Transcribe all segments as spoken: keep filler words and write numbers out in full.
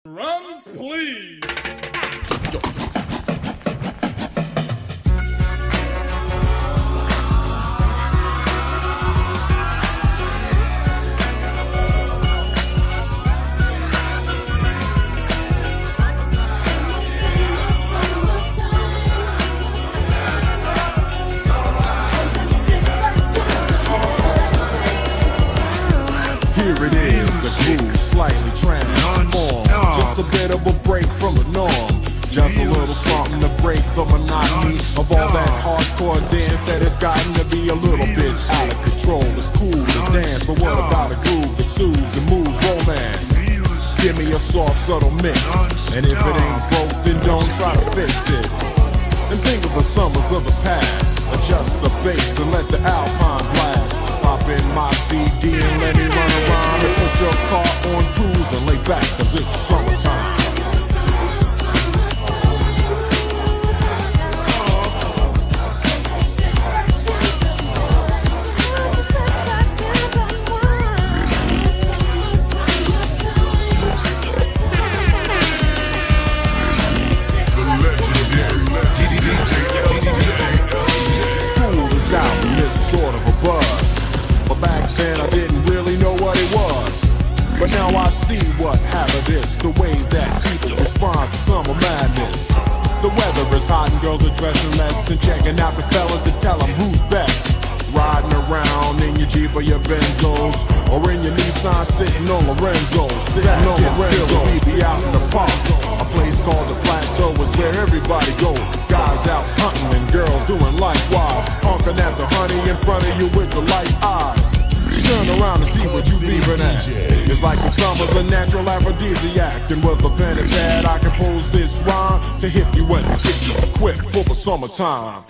Drums, please. Here it is, the groove slightly transformed. Just a bit of a break from the norm. Just a little something to break the monotony of all that hardcore dance that has gotten to be a little bit out of control. It's cool to dance, but what about a groove that soothes and moves romance? Give me a soft, subtle mix, and if it ain't broke, then don't try to fix it. And think of the summers of the past. Adjust the bass and let the Alpine blast. Pop in my C D and let me run around and put your car on cruise and lay back, cause it's summertime. School is out and it's sort of a buzz. But back then I didn't really know what it was. But now I see what happened is the way that people respond to summer madness. The weather is hot and girls are dressing less and checking out the fellas to tell them who's best. Riding around in your Jeep or your Benzos, or in your Nissan sitting on Lorenzo's. Sitting on Lorenzo's, we be out in the park. A place called the Plateau is where everybody goes. Guys out hunting and girls doing likewise. Honking at the honey in front of you with the light eyes. Turn around and see what you leaving at. It's like the summer's a natural aphrodisiac. And with a pen and pad I compose this rhyme to hit you and get you equipped for the summertime.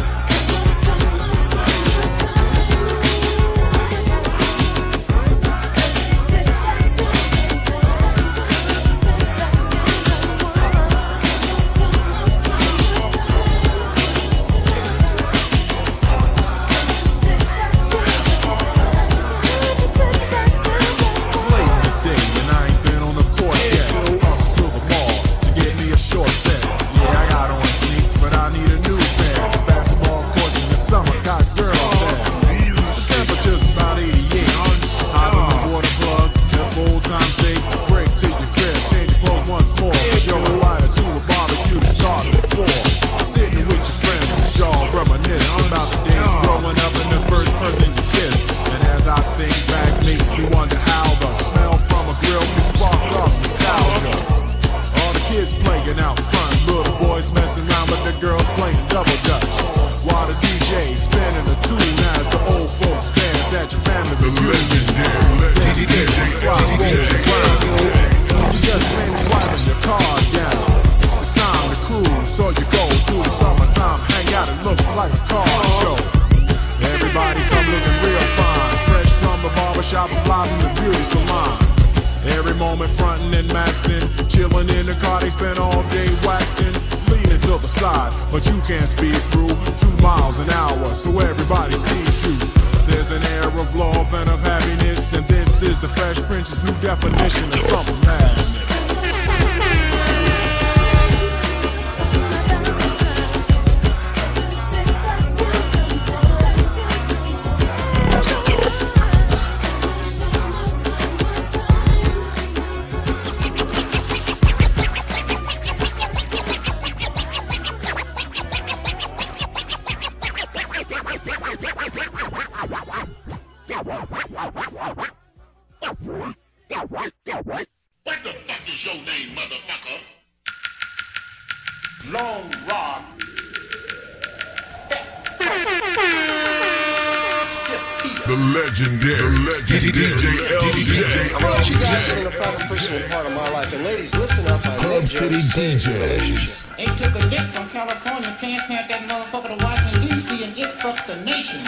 But you can't speed through two miles an hour, so everybody sees you. There's an air of love and of happiness, and this is the Fresh Prince's new definition of summer madness. What the fuck is your name, motherfucker? Long Rock. The legendary, the legendary D J L J. I want you guys are in a proper personal part of my life. And ladies, listen up. I Club City D Js. They took a dick from California, transplant that motherfucker to Washington, D C, and it fucked the nation.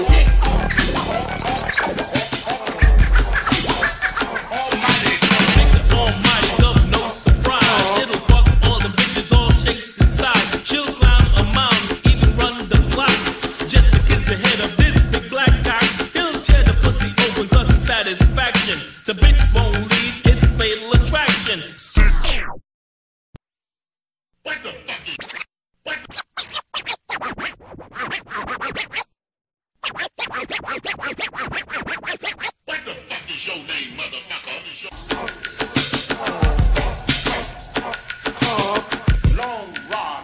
Think satisfaction. The bitch won't leave its fatal attraction. What the fuck is... What the... What the fuck is your name, motherfucker? Long Rod.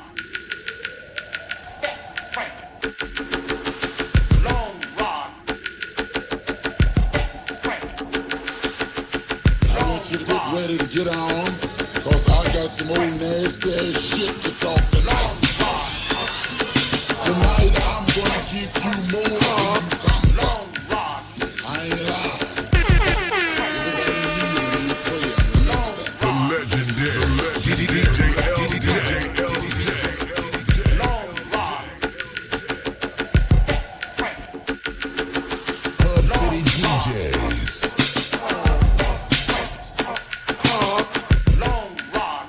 Frank. Long Rod. Frank. I want you to get ready to get on, cause I got some old nasty ass shit to talk about. Tonight I'm gonna give you more than you come Long Rod. I ain't lying. The legendary D J L J. Long Rod. Frank. Hub City D Js. Long Rod.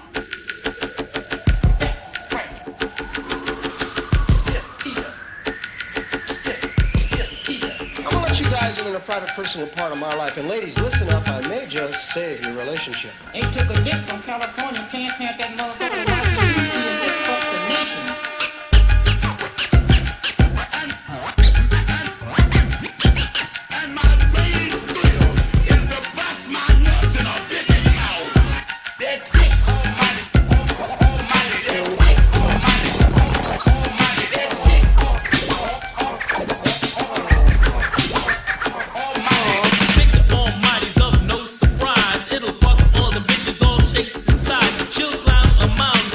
Frank. Stiff Peter. Stiff, stiff Peter. I'm gonna let you guys in on a private personal part of my life. And ladies, listen up. I may just save your relationship. They took a dick from California, can't have that motherfucker to Washington, D C and it fucked the nation. And my main thrill is to bust my nuts in a bitch's mouth. That dick almighty, almighty, that dick almighty, almighty, that dick almighty. Think the almighty's of no surprise. It'll fuck all the bitches, all shapes and sizes. She'll climb a mountain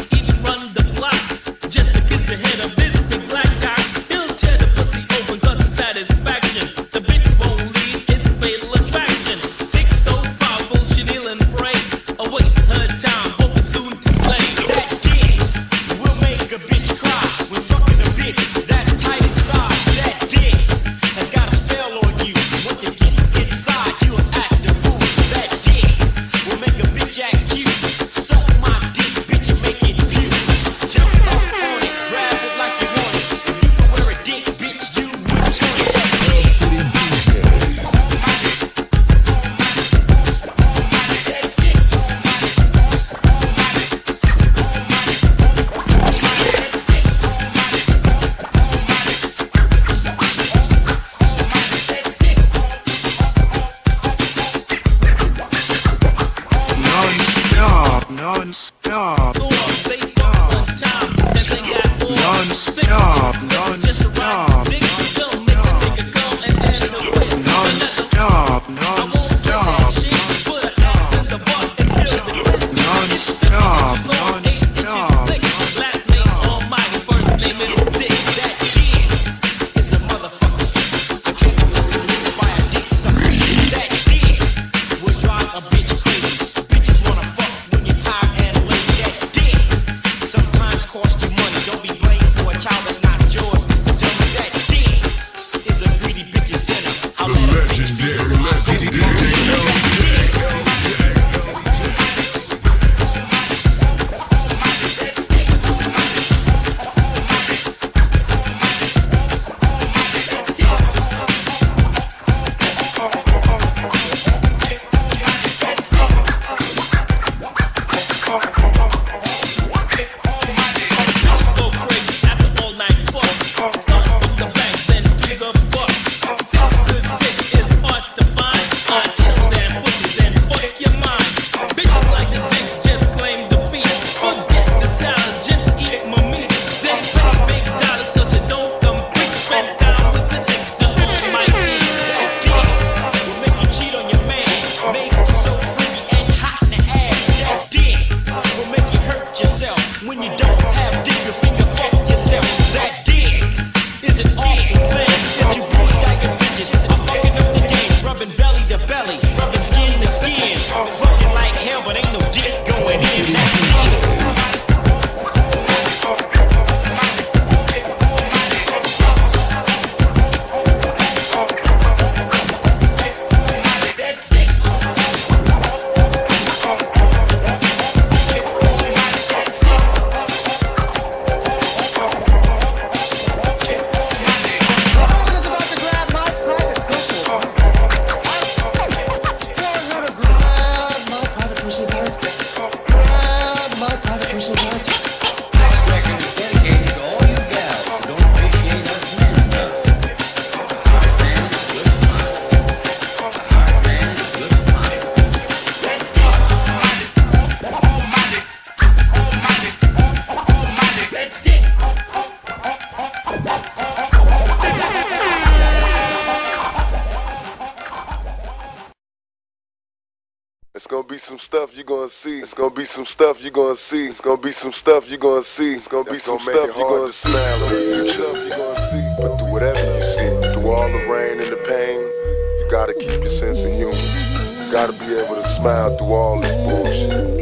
It's gonna be some stuff you gonna see. It's gonna be some stuff you gonna see. It's gonna be some stuff you gonna see. It's gonna be some stuff you gonna smile in the future. But through whatever you see, through all the rain and the pain, you gotta keep your sense of humor. You gotta be able to smile through all this bullshit.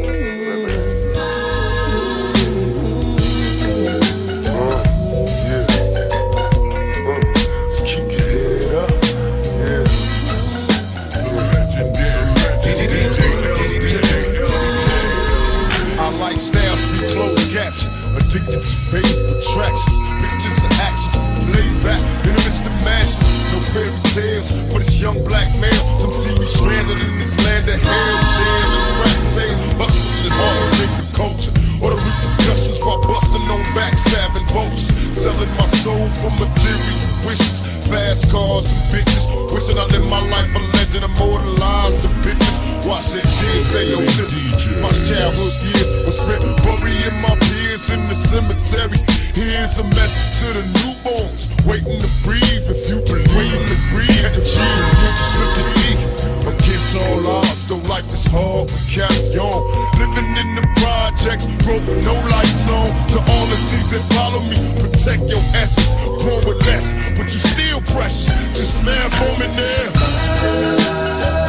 Addicted to fake attractions, pictures and actions, laid back in the midst of mansions. No fairy tales for this young black male. Some see me stranded in this land of hell, jail and crack sales, hustling and hard nigga culture. Or the repercussions while busting on backstabbing folks, selling my soul for material wishes. Fast cars and bitches, wishing I lived my life a legend, immortalized the pictures. Watch that tears, they don't my childhood years was spent burying my peers in the cemetery. Here's a message to the newborns, waiting to breathe. If you believe, waiting to breathe, and achieve, you just look at me. Against all odds, though life is hard, we carry on. Living in the projects, broke with no lights on. To all the seas that follow me, protect your essence. Born with less, but you still precious. Just smile for me now.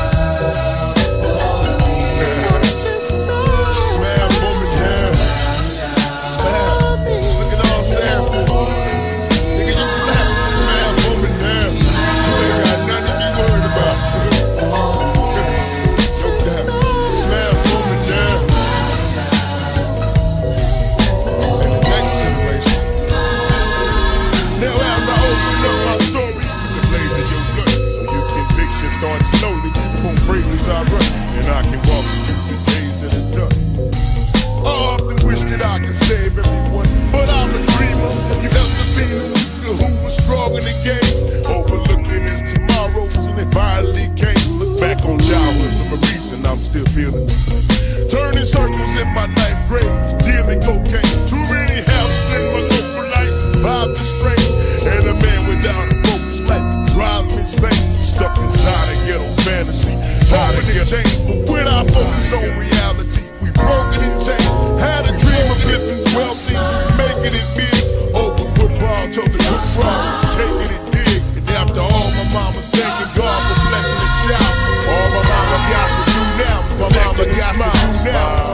I run, and I can walk through the days in the dark. I often wish that I could save everyone, but I'm a dreamer. You ever seen a nigga who was strong in the game, overlooking his tomorrows, and they finally came? Look back on childhood for a reason I'm still feeling it. Turning circles in my ninth grade, dealing cocaine. Too many houses in my local life survived the strain, and a man without a focus life drive me insane. Stuck inside a ghetto fantasy. Hoping to change, but when I focus on reality, we broken and changed. Had a dream of getting wealthy, making it big. Over football, told the good frog, taking it big. And after all, my mama's thanking God for blessing the child. All my mama got to do now, my mama got to do now.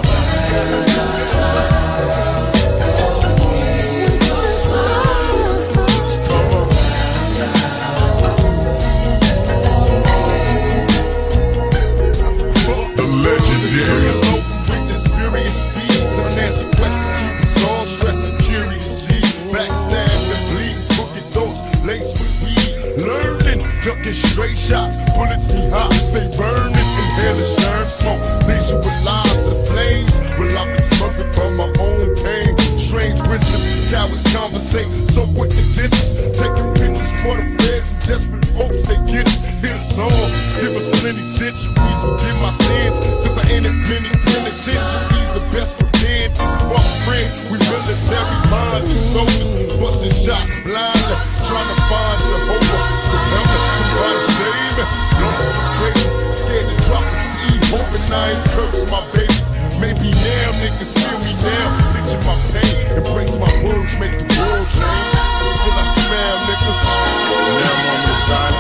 Straight shots, bullets be hot, they burn it, inhale the sherm smoke, visualize the flames. Well, I've been smoking from my own pain. Strange wisdom, cowards conversate, so quick to distance, taking pictures for the feds and desperate folks. They get us, hit us all, give us plenty centuries, forgive my sins, since I entered many penitentiaries. The best revenge is for a friend. We military minded soldiers, busting shots blindly, trying to find Jehovah. So help us, somebody save me. Lost the crazy, scared to drop the seed, hoping I ain't curse my babies. Maybe now niggas feel me now, picture my pain, embrace my words, make the world change. That's what I smell, nigga. Now I'm on the side.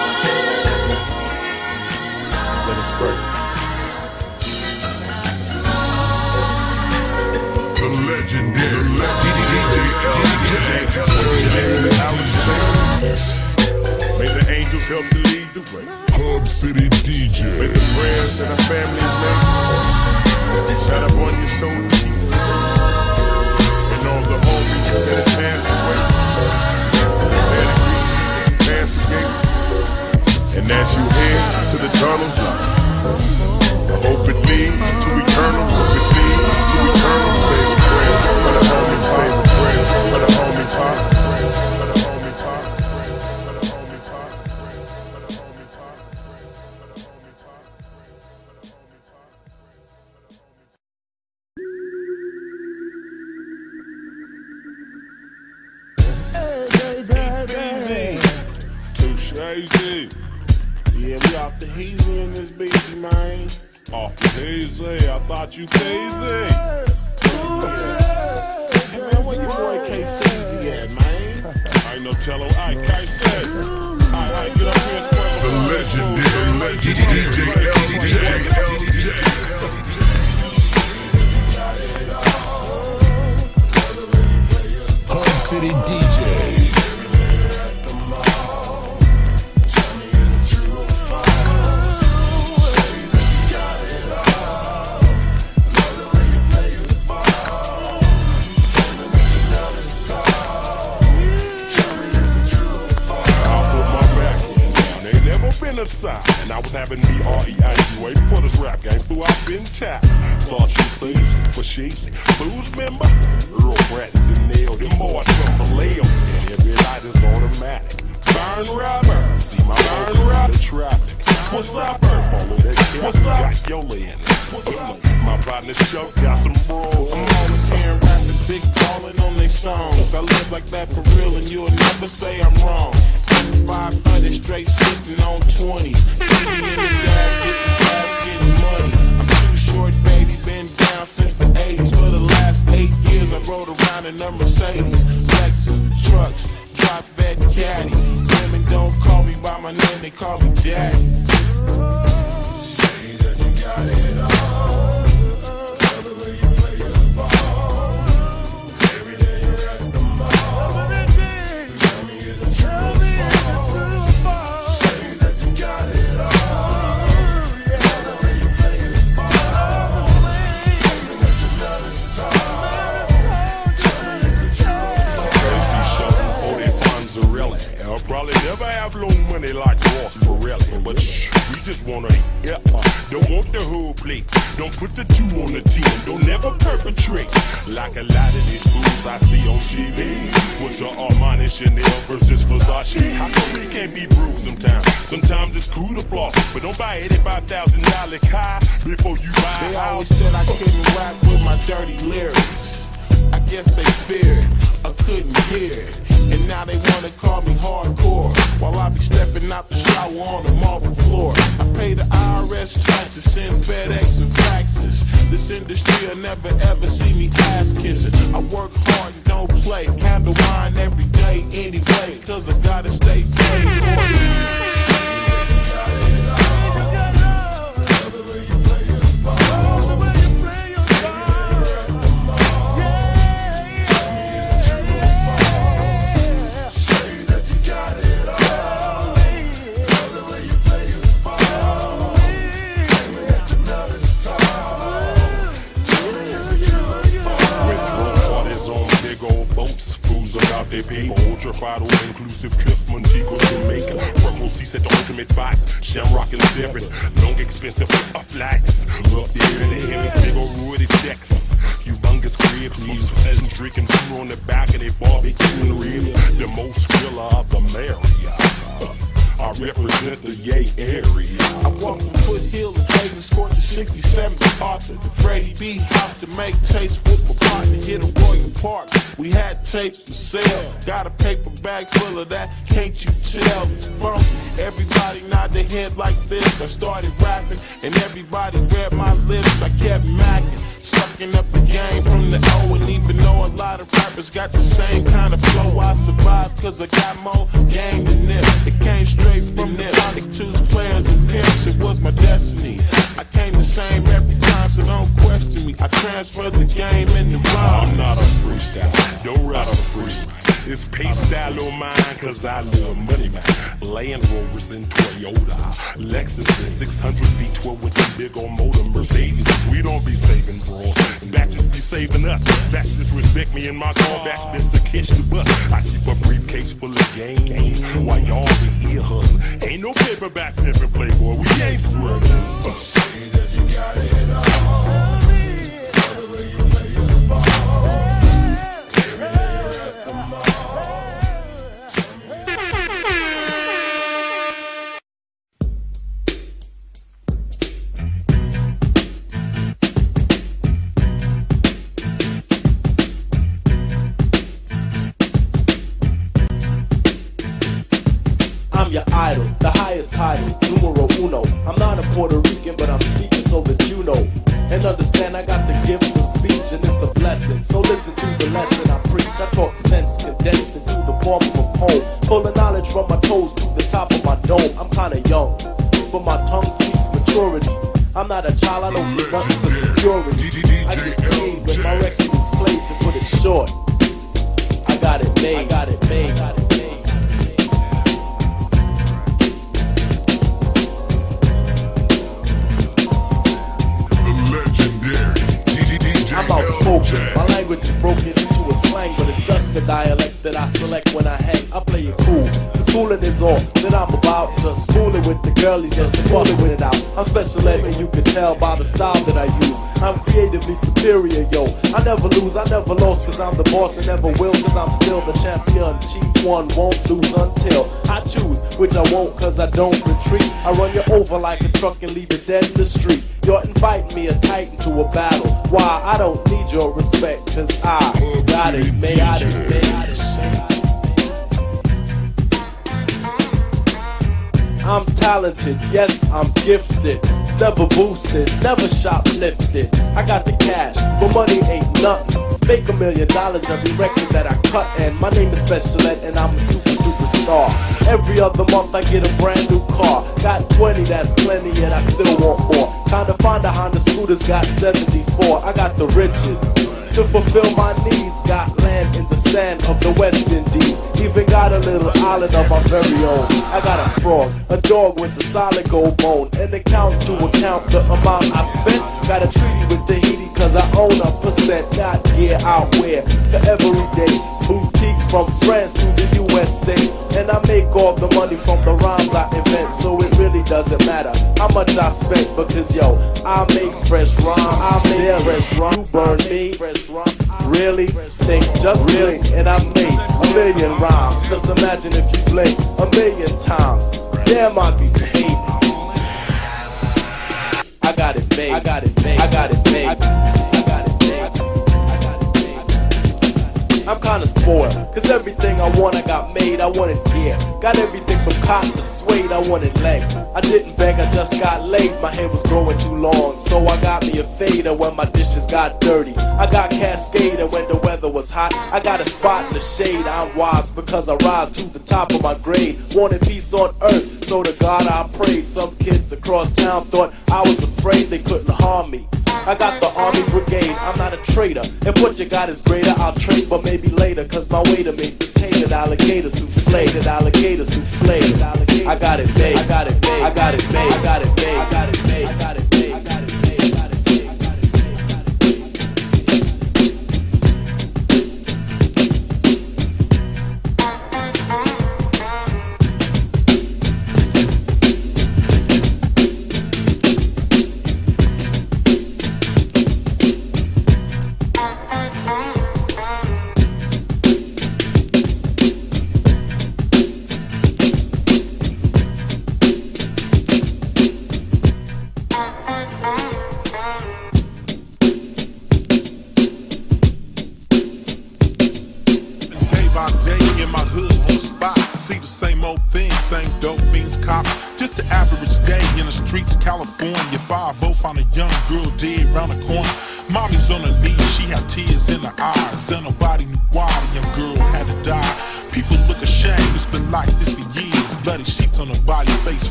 Let us pray. The legendary D J L J. May the angels help to lead the way. Hub City D J. May the prayers that our families make shine up on your soul and keep it safe. And all the homies that have passed away, that pass the gate. And as you head to the tunnel's light, I hope it leads to eternal. Hope it leads to eternal. Say a prayer for the homies. Say a prayer for the homies. Huh? Easy. Yeah, we off the hazy in this bitch, man. Off the hazy, I thought you crazy. Hey man, where your boy K C Z at, man? I ain't no telling. I K C. I I get up here and spread the legendary legendary D J L J. Home City D Js. Side. And I was having B R E I G way before this rap game flew out been tapped. Thought you please for sheezy. Blues member, Earl Pratt and Danielle, them boys from Vallejo. And every light is automatic. Burn rubber, see my burn rubber traffic. What's up, Earl? Follow that cat. What's up? Got your land. What's up? My partner show got some bros. I'm always hearing rappers big ballin' on their songs. I live like that for real, and you'll never say I'm wrong. five hundred straight sitting on twenty. Baby in the gas, getting cash, getting money. I'm too short, baby, been down since the eighties. For the last eight years, I rode around in a Mercedes. Lexus, trucks, drop that caddy. Women don't call me by my name, they call me daddy. Say that you got it all. Love the way you play your ball. Every day you're at the mall. Tell me is it true? Probably never have low money like Ross Perelli, but shh, we just wanna hip hop. Don't want the whole plate. Don't put the two on the team. Don't never perpetrate like a lot of these fools I see on T V. With the Armani Chanel versus Versace. How come we can't be bruised sometimes? Sometimes it's cool to floss, but don't buy eighty-five thousand dollar car before you buy. They always said I couldn't rap with my dirty lyrics. I guess they feared I couldn't hear it. And now they wanna call me hardcore, while I be stepping out the shower on the marble floor. I pay the I R S taxes, send FedEx and faxes. This industry will never ever see me ass kissing. I work hard and don't play, handle mine every day anyway, cause I gotta stay paid. They pay ultra fado, inclusive trips, Montego, Jamaica. Purple seats at the ultimate box, Shamrock and Seven. Long expensive uh, flights. Up there in the heavens, big old woody decks. Humongous cribs, most pleasant drinking beer on the back of their barbecue and ribs. The most griller of the Marriott. I represent the Yay area. I walk from Foothill to Clayton, scored the sixty-seventh Arthur. The Freddie B house to make tapes with my partner. Hit a Royal Park. We had tapes for sale. Got a paper bag full of that. Can't you tell? It's funky. Everybody nod their head like this. I started rapping and everybody read my lips. I kept macking. Sucking up the game from the O, and even though a lot of rappers got the same kind of flow, I survived cause I got more game than this. It came straight from this. Sonic two's players and pimps, it was my destiny. I came the same every time, so don't question me. I transferred the game in the rhyme. I'm not a freestyle, don't write a freestyle. It's pace style on mine, cause I love money, man. Land Rovers and Toyota. Lexus is six hundred V twelve with the big old motor. Mercedes, we don't be saving bro. Back just be saving us. Back disrespect me in my car. Back just to catch the bus. I keep a briefcase full of game while y'all be here hustling. Ain't no paperback pimpin' playboy. We ain't struggling. Uh. Say that you got it all. I'm your idol, the highest title, numero uno. I'm not a Puerto Rican, but I'm speaking so so that you know and understand I got the gift of speech and it's a blessing. So listen to the lesson I preach. I talk sense condensed into the form of a poem, full of knowledge from my toes to the top of my dome. I'm kinda young, but my tongue speaks maturity. I'm not a child, I don't give up for security. I get paid when my record is played, to put it short. I got it made, I got it made, I got it made. I'm outspoken, my language is broken into a slang, but it's just the dialect that I select when I hang. I play it cool, the schooling is all that I'm about. Just fooling with the girlies, just fooling with it out. I'm special ed and you can tell by the style that I use. I'm creatively superior, yo. I never lose, I never lost, cause I'm the boss and never will, cause I'm still the champion. Chief one won't lose until I choose, which I won't cause I don't retreat. I run you over like a truck and leave you dead in the street. You're inviting me a titan to a battle. Why? I don't need your respect, cause I got it made, I done made, I I'm talented, yes, I'm gifted. Never boosted, never shoplifted. I got the cash, but money ain't nothing. Make a million dollars every record that I cut, and my name is Special Ed, and I'm a super duper star. Every other month I get a brand new car. Got twenty, that's plenty, and I still want more. Kinda find a Honda Scooter's got seventy-four. I got the riches to fulfill my needs. Got land in the sand of the West Indies. Even got a little island of my very own. I got a frog, a dog with a solid gold bone. An account to account the amount I spent. Got a treaty with Tahiti cause I own a percent. Got gear out where for every day. Boutique from France to the U S A. And I make all the money from the rhymes I invent. So it really doesn't matter how much I spent, because yo, I make fresh rhyme. I make fresh rhyme. You burn me. Really? Think just really. And I made a million rhymes. Just imagine if you blink a million times. Damn, I'd be paid. I got it made. I got it made. I got it made. I got it made. I'm kinda spoiled, cause everything I want I got made. I wanted gear. Got everything from cotton to suede. I wanted leg. I didn't beg, I just got laid. My hair was growing too long, so I got me a fader when my dishes got dirty. I got Cascade when the weather was hot. I got a spot in the shade. I'm wise because I rise to the top of my grade. Wanted peace on earth, so to God I prayed. Some kids across town thought I was afraid they couldn't harm me. I got the army brigade, I'm not a traitor. If what you got is greater, I'll trade, but maybe later. Cause my way to make potato alligator souffle, alligator souffle. I got it made, I got it made, I got it made, I got it made, I got it made, I got it made.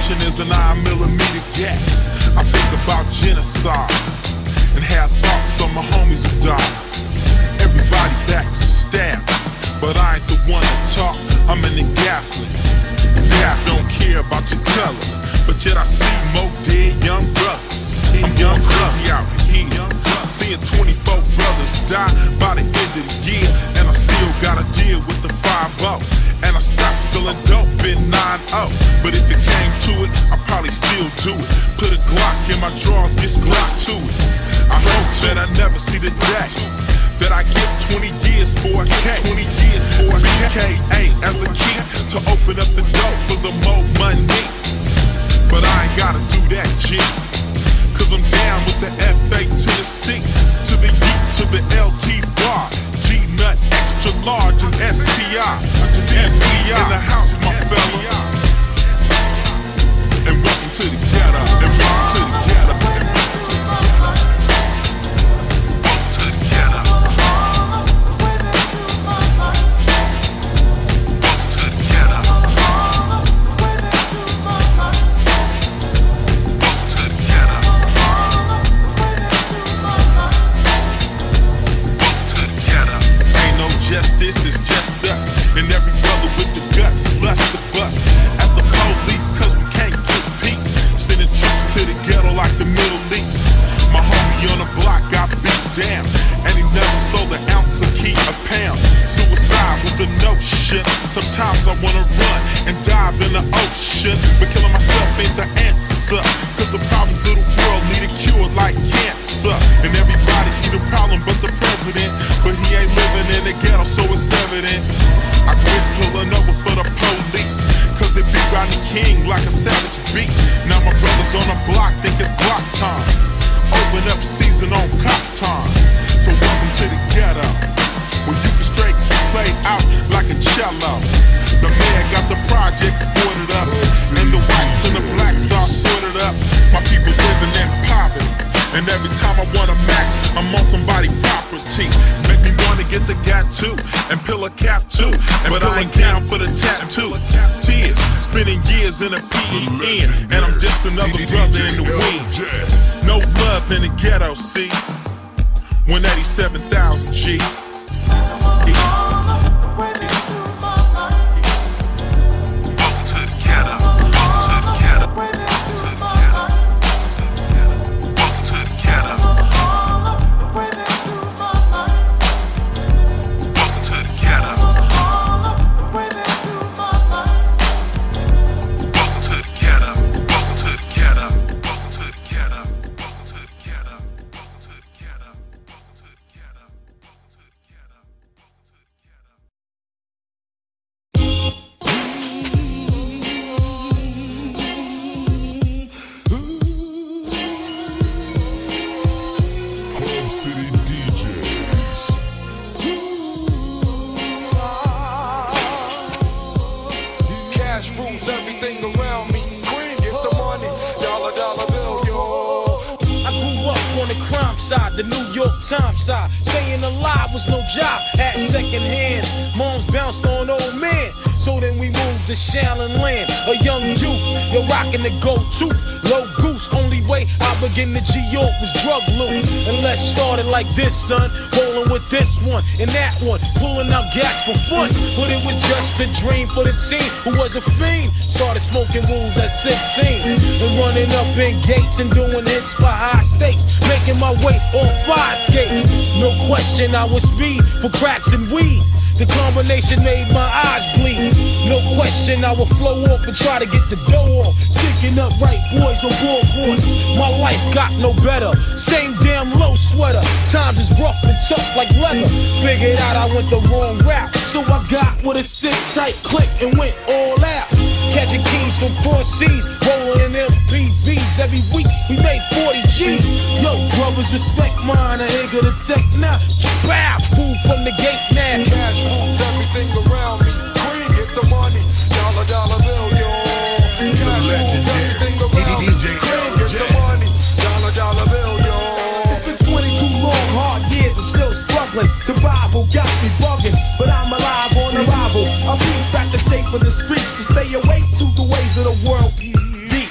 Competition is a nine millimeter gap. I think about genocide and have thoughts on my homies who died. Everybody back to stab, but I ain't the one to talk. I'm in the gaffling. Yeah, I don't care about your color, but yet I see more dead young brothers. I'm young crazy out here, seeing twenty-four brothers die by the end of the year, and I still gotta deal with the five oh. And I stopped selling dope in nine oh. But if it came to it, I'd probably still do it. Put a Glock in my drawers, get Glock to it. I hope that I never see the day that I get twenty years for a K, twenty years for a K A as a key to open up the door for the more money. But I ain't gotta do that, G, cause I'm down with the F A to the C, to the U, to the L T bar, G-Nut, extra large, and S P I. S P I in the house, my fella. And welcome to the ghetto, and welcome to the ghetto, and welcome to the ghetto. Welcome to the ghetto. Welcome to the ghetto. Welcome to the ghetto. Welcome to the ghetto. Ain't no justice, it's just us. And every brother with the guts, lust to bust at the police, cause we can't get peace. Sending troops to the ghetto like the Middle East. My homie on the block got beat down, and he never sold an ounce of key a pound. Suicide was the notion. Sometimes I wanna run and dive in the ocean, but killing myself ain't the answer, cause the problems of the world need a cure like cancer. And everybody see the problem but the president, but he ain't living in the ghetto, so it's evident. I quit pulling over for the police, cause they beat Rodney King like a savage beast. Now my brothers on the block think it's block time. Open up season on cop time. So welcome to the ghetto, where you can straight play out like a cello. The man got the projects boarded up, and the whites and the blacks are sorted up. My people living in poverty, and every time I want a max, I'm on somebody's property. Make me wanna get the gat too, and pill a cap too, but I ain't down for the tattoo. Tears, spending years in a P E N, and I'm just another brother in the wing. No love in the ghetto, see? one eighty-seven thousand G. The New York Times side, staying alive was no job at second hand. Moms bounced on old men, so then we moved to Shaolin Land. A young youth, you're rocking the go-to, low goose. Only way I begin to G-York was drug loot. And let's start it like this, son. Rolling with this one and that one, pulling out gas for fun. But it was just a dream for the team who was a fiend. Started smoking rules at sixteen and running up in gates and doing hits for high stakes, making my way on fire skates. No question I was speed for cracks and weed. The combination made my eyes bleed. No question I would flow off and try to get the dough off. Sticking up right boys on board. My life got no better. Same damn low sweater. Times is rough and tough like leather. Figured out I went the wrong route, so I got with a sick tight click and went all out. Catching keys from cross seas, rolling in M P Vs every week. We made forty G's. Yo, brothers, respect mine. I ain't gonna take now. Bow, move from the gate now. Cash moves everything around me. Green, get the money. Dollar, dollar bill, yo. Cash moves everything around me. Green, get the money. Dollar, dollar bill, yo. It's been twenty-two long, hard years. I'm still struggling. Survival got me bugging, but I'm alive on arrival. I'll be back to safe in the streets to stay awake to the ways of the world. Deep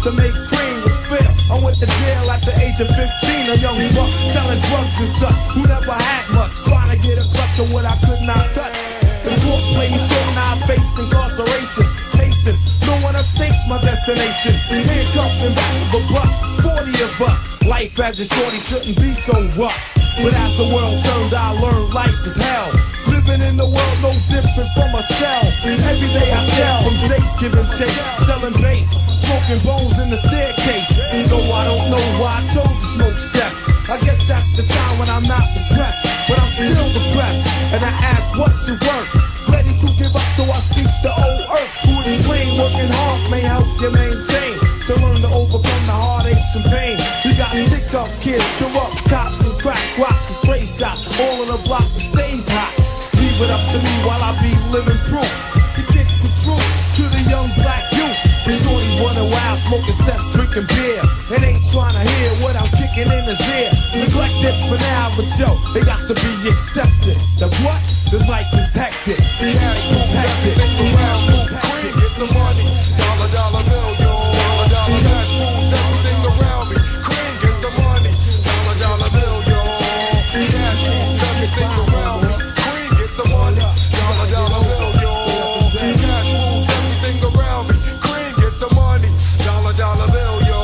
to make cream was fair. I went to jail at the age of fifteen, a young buck selling drugs and such, who never had much, trying to get a clutch of what I could not touch. The court played me so now I face incarceration. Facing, no one upstates my destination. Handcuffed in back of a bus, forty of us. Life as a shorty shouldn't be so rough. But as the world turned, I learned life is hell. Living in the world no different from a cell. Every day I sell from Jake's giving take, selling bass, smoking bones in the staircase. Though I don't know why I chose to smoke cess. I guess that's the time when I'm not depressed, but I'm still depressed. And I ask, what's your work? Ready to give up, so I seek the old earth. Who explain working hard may help you maintain. To learn to overcome the heartaches and pain. We got stick up kids, corrupt cops and crack rocks and stray shots. All in the block that stays hot. Leave it up to me while I be living proof. To kick the truth to the young black youth. The shorties running wild, smoking cess, drinking beer. And ain't trying to hear what I'm kicking in his ear. Neglected for now, but yo, they got to be accepted. The what? The life is hectic. The cash is hectic. Around, move, cream, get the money. Dollar, dollar bill, yo. Dollar, dollar cash moves everything around me. Cream, get the money. Dollar, dollar bill, yo. Cash moves everything around me. Cream, get the money. Dollar, dollar bill, yo. Cash moves everything around me. Cream, get the money. Dollar, dollar bill, yo.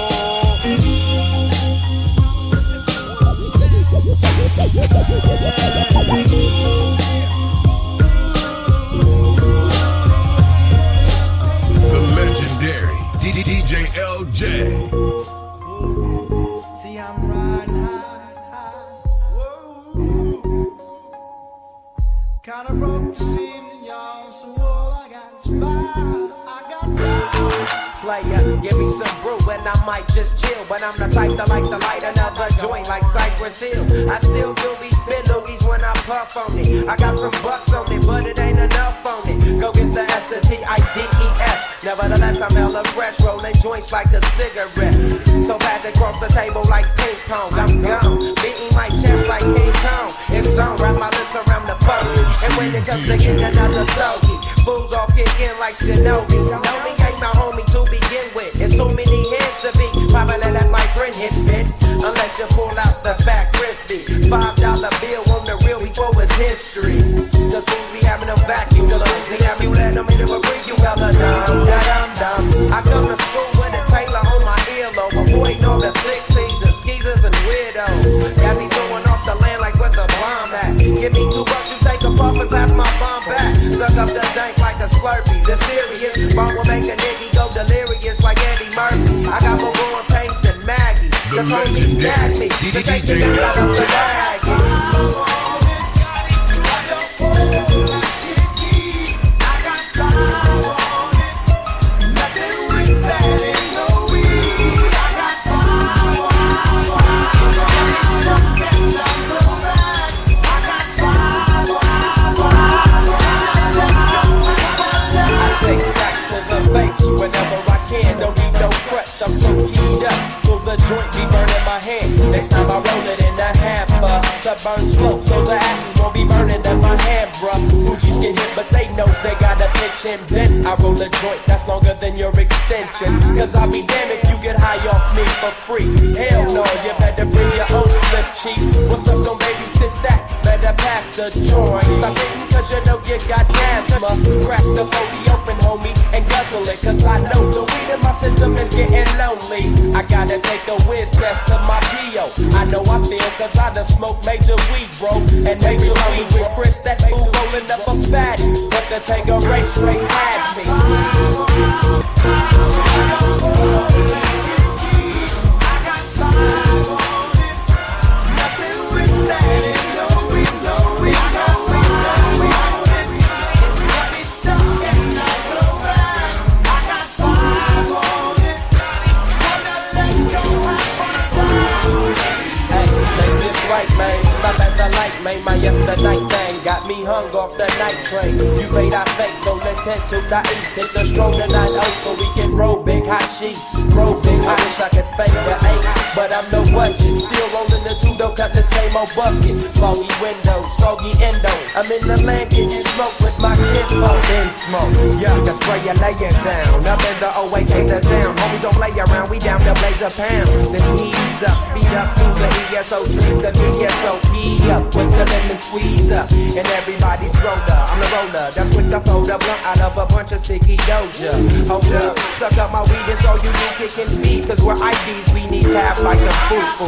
The legendary D J L J. See, I'm riding high, high. Whoa. Kinda broke this evening, y'all, so all I got is fire. I got fire. Player, give me some brew and I might just chill. But I'm the type to like to light another joint like Cypress Hill. I still do these spit loogies when I puff on it. I got some bucks on it, but it ain't enough on it. Go get the S, the T I D E S. Nevertheless, I'm hella fresh, rolling joints like a cigarette. So fast across the table like ping pong. I'm gone, beating my chest like King Kong. In zone, wrap my lips around the phone. And when it comes to getting another stogie, fools all kick in like Shinobi. Know me ain't my homie to begin with. It's too many heads to be. Probably let my friend hit fit. Unless you pull out the fat crispy. Five dollar bill on the real before it's history. Cause fools be having them vacuum. The fools be having you let them in the free. You hella dumb, da dum dum. I come to school with a Taylor on my earlobe. Avoiding all the thick teasers, skeezers and weirdos. Got me going off the land like where the bomb at. Give me two bucks, you take a puff and pass my bomb back. Suck up the dank like a Slurpee. The serious bomb will make a nigga go delirious like Eddie Murphy. I got more growing pains than Maggie. The homies snag me to take the shit out of the bag. Whenever I can, don't need no crutch, I'm so keyed up. So the joint be burning my hand. Next time I roll it in a hamper to burn slow, so the ashes won't be burning in my hand, bruh. Gucci's get hit, but they know they got a pitch and bent. I roll a joint that's longer than your extension. Cause I'll be damned if you get high off me for free. Hell no, you better bring your own split, chief. What's up, don't babysit that? Better pass the joint. Stop hitting cause you know you got asthma. Crack the forty open, homie, and guzzle it. Cause I know the weed in my system is getting lonely. I gotta take a whiz test to my P O. I know I feel cause I done smoked major weed, bro. And major weed with Chris, that fool rolling up a fatty. But the Tango race straight had me. Stop at the light, man, my yesterday thing got me hung off the night train. You made our fake, so let's head to the east. Hit the stronger nine oh so we can roll big hot sheets. Roll big, I wish I could fake the eight, but I'm no budget. Still rolling the two, don't cut the same old bucket. Foggy windows, soggy endo. I'm in the land, getting smoke with my kinfolk. Then smoke, yeah, that's where you lay it down. Up in the O A, take the down. Homies don't play around, we a pound. Then ease up, speed up through the E S O, dream the V S O P up with the lemon squeeze up. And everybody's roller, I'm the roller. That's quick to fold a blunt out of a bunch of sticky doja. Hold up, suck up my weed, it's all you need, kicking feed. Cause we're I Ds, we need tabs like the foo-foo.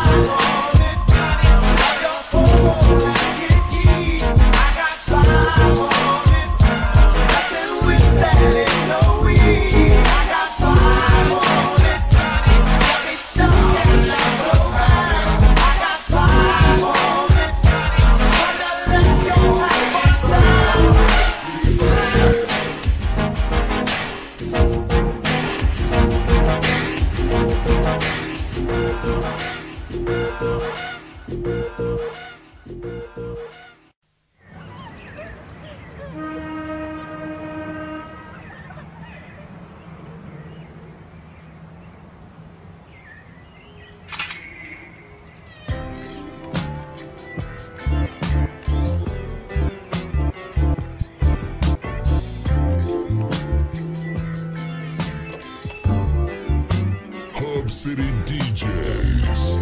City D Js.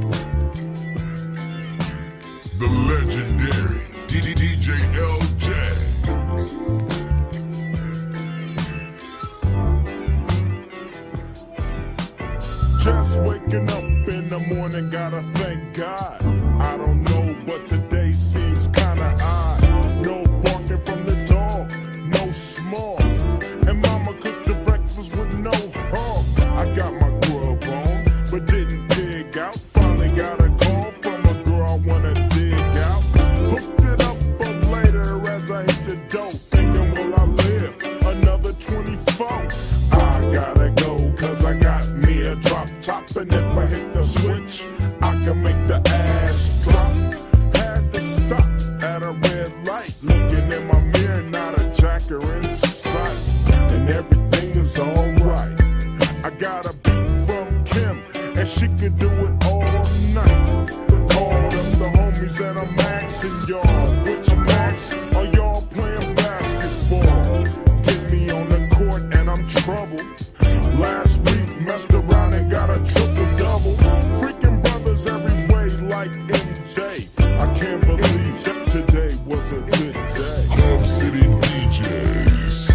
The legendary D J L J. Just waking up in the morning, gotta thank God. I don't know, but today seems kinda odd. No barking from the dog, no small. And mama cooked the breakfast with no hog. I got my grub on, but didn't dig out. Finally got a call from a girl I wanna dig out. Hooked it up for later as I hit the dope. Thinking, will I live another twenty-four? I gotta go, cause I got me a drop top. And if I hit the switch, I can make the ass drop. Had to stop at a red light. Looking in my mirror, not a jacker in sight. And everything is alright. I got a beat from Kim, and she could do it all night. Call them the homies and I'm asking y'all, which max are y'all playing basketball? Get me on the court and I'm troubled. Last week messed around and got a triple double. Freaking brothers every way like M J. I can't believe that today was a good day. Club City D Js.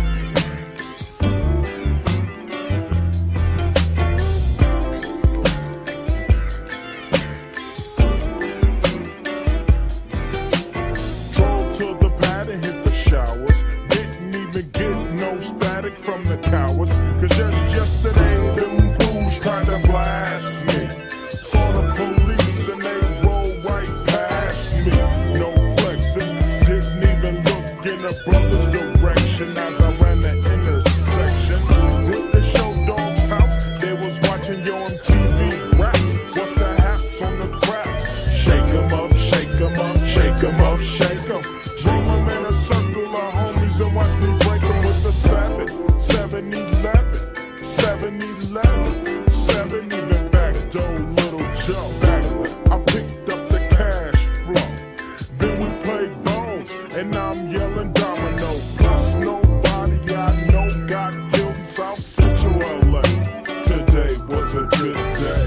Drove to the pad and hit the showers. Didn't even get no static from the cowards. Cause just yesterday them fools tried to blast me. Saw the police and they rolled right past me. No flexing, didn't even look in the brother's direction as I ran the intersection. With the show dog's house, they was watching your M T V raps. What's the haps on the craps? Shake 'em up, shake 'em up, shake 'em up, shake 'em. Roll 'em in a circle of homies and watch me break 'em with the seven, seven eleven, seven eleven, seven even back door, little Joe. I picked up the cash flow. Then we played bones, and now I'm yelling domino. Plus nobody I know got killed in South Central L A. Today was a good day.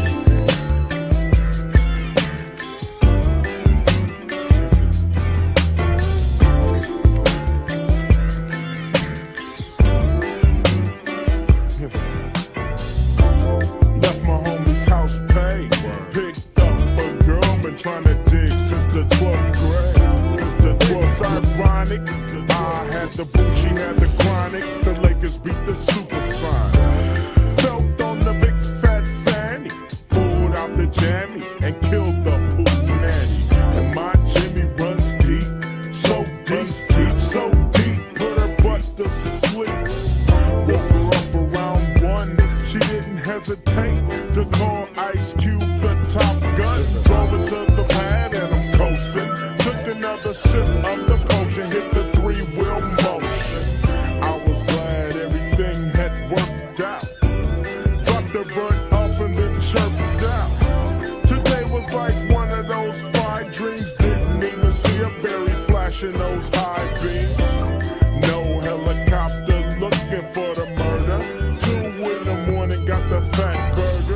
Left my homie's house paid. Picked up a girl, been trying to dig since the twelfth grade. Since the twelfth, ironic. I had the boo, she had the chronic. The Lakers beat the super sign. Felt on the big fat fanny. Pulled out the jammy and killed the pool nanny. And my Jimmy runs deep, so deep, deep, so deep. Put her butt to sleep. Woke her up around one. She didn't hesitate to call Ice Cube the Top Gun. Drove it to the pad and I'm coasting. Took another sip of the potion, hit the three-wheel motion. I was glad everything had worked out. Dropped the bird up and then chirped out. Today was like one of those fine dreams. Didn't even see a berry flashing those high beams. No helicopter looking for the murder. Two in the morning, got the fat bird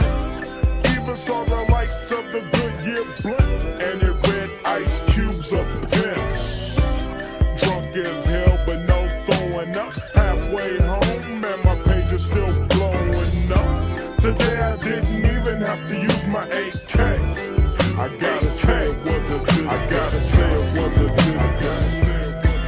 Today I didn't even have to use my A K. I gotta say it was a good. I gotta say it was a good. I gotta say it.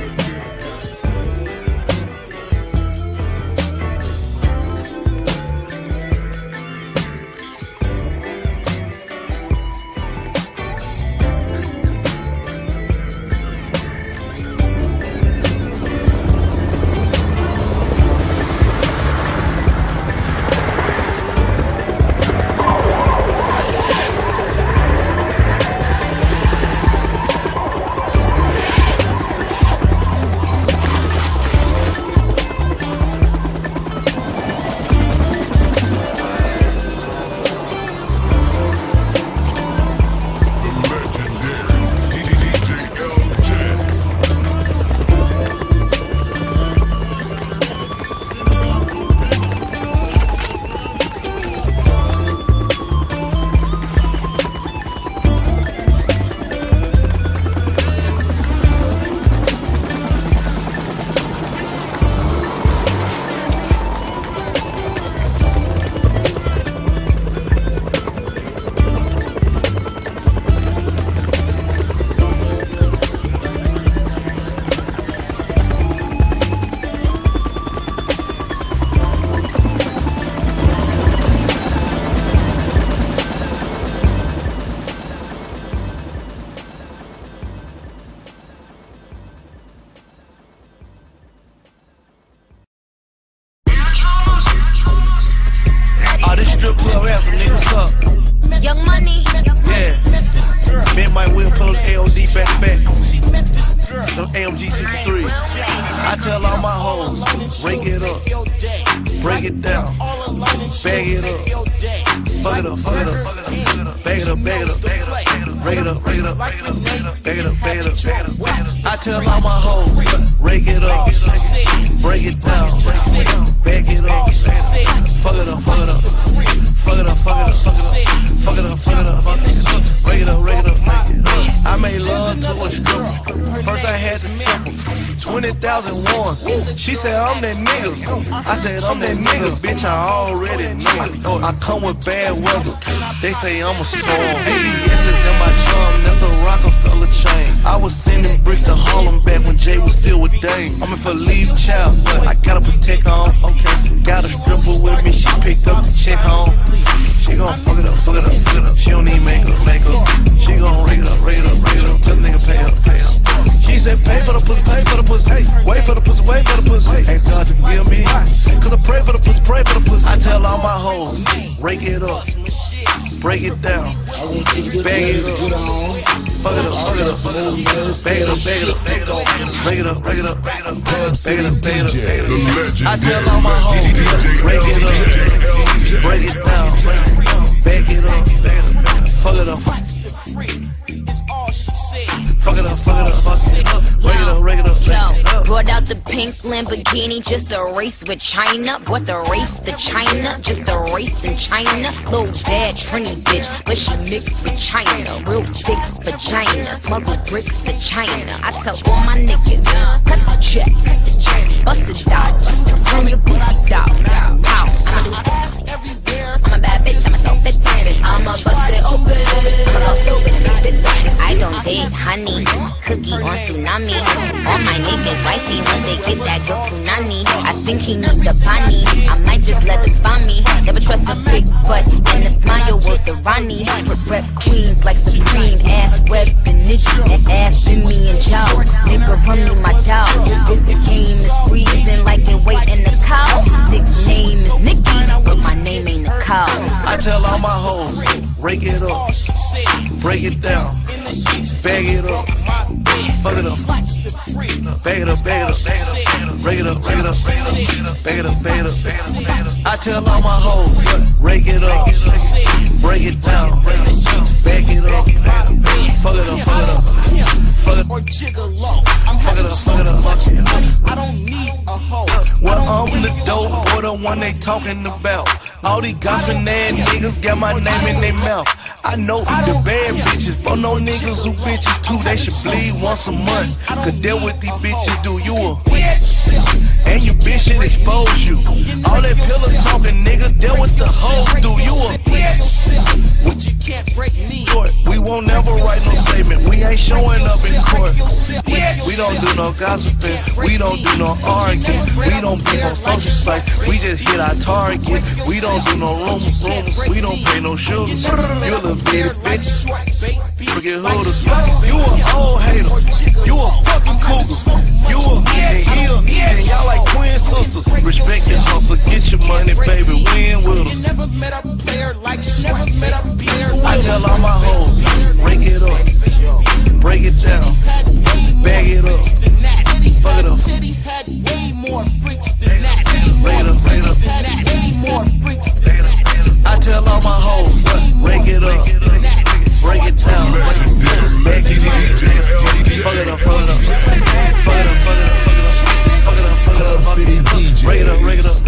Young Money. Yeah. Me and my Will pull A O D back to back. Them A M G sixty-three. I tell all my hoes, break it up, break it down, bag it up, fuck it up, fuck it up, bag it up, bag it up, bag it up, break it up, break it up, bag it up, bag it up, bag it up. I tell all my hoes, break it up, break it down, bag it up, fuck it up, fuck it up, fuck it up, fuck it up, fuck it up, fuck it up, fuck it up, break it up, break it up, break it up. I made love to a stripper. First I had to tip twenty thousand ones. She said I'm that nigga. I said I'm that nigga. Bitch, I already know. I come with bad weather. They say I'm a storm. A B S is in my drum. That's a Rockefeller chain. I was sending bricks to Harlem back when Jay was still with Dame. I'm in for leave child, but I gotta protect on. Okay, got a stripper with me. She picked up the check home. She gon' fuck it up, fuck it up, fuck it up. She don't need makeup, makeup. She gon' rig it up, rig it up, rig it up. Tell the nigga pay up, pay up. She said pay for the pussy, pay for the pussy. Hey, wait for the pussy, wait for the pussy. Ask God to forgive me, cause I pray for the pussy, pray for the pussy. I tell all my hoes, break it up, break it down, bag it up, fuck it up, fuck it up, fuck it up, bag it up, bag it up, bag it up, break it up, break it up, bag it up, bag it up, bag it up, bag it up. I tell all my hoes, break it up, break it down, bag it up, fuck it up, fuck it up, fuck it up, fuck it up, break it up, break it up. Yo, brought out the pink Lamborghini just a race with China. Brought the race to China, just a race in China. Little bad Trini bitch, but she mixed with China. Real thick vagina, smuggle bricks to China. I tell all my niggas, cut the check, cut the check, bust it out, turn your goofy down. How? I'ma do stuff everywhere. I'm a bad bitch, I'ma throw fit bitch. I'ma bust it open, I'ma go stupid. I don't date honey, cookie on tsunami. All my niggas wifey once they get that good punani. I think he needs the bunny, I might just let him find me. Never trust a big butt and a smile with the Ronnie. Rep queens like Supreme, ass web and nitty, and ass in me and Joe. Nigga run me my jaw. This game is freezing like it wait in the cow. Nickname is Nicky, but my name ain't a cow. I tell all my hoes, break it up, break it down, bag it up, fuck it up, bag it up, bag it up, break it up, break it up, bag it up, bag it up. I tell all my hoes, break it up, break it down, bag it up, fuck it up, fuck it up, fuck it up, or gigolo. I'm fuck it up, fuck it up, fuck it up. I don't need a hoe. Well, I'm the dope, or the one one they talking about. All these gossiping ass niggas got my name in their mouth. I know the bad bitches, but no niggas who bitches too. They should bleed once a month. Cause deal with these bitches do you a and your bitch should expose you. All that pillow talking nigga, deal with the hoes do you a What you can't break me. We won't never write no statement. We ain't showing up in court. We don't do no gossiping. We don't do no arguing. We don't be on social sites. We just hit our target. We don't do no rumors, rumors. We don't pay no shooters. You a little bitty bitch. Forget hooders. You a old hater. You a fucking cougar. You a and he a and y'all like twin sisters. Respect your hustle. Get your money, baby. Win with us. Never met a player like never met a player. I tell all my hoes, break it up, break it down, bag it up, fuck it up. Had way more freaks than that. Break it up, break it up. Had way more freaks than that. I tell all my hoes, break it up, break it down, bag it up, fuck it up, fuck it up, fuck it up, fuck it up, fuck it up, fuck it up, fuck it up, break it up, break it up.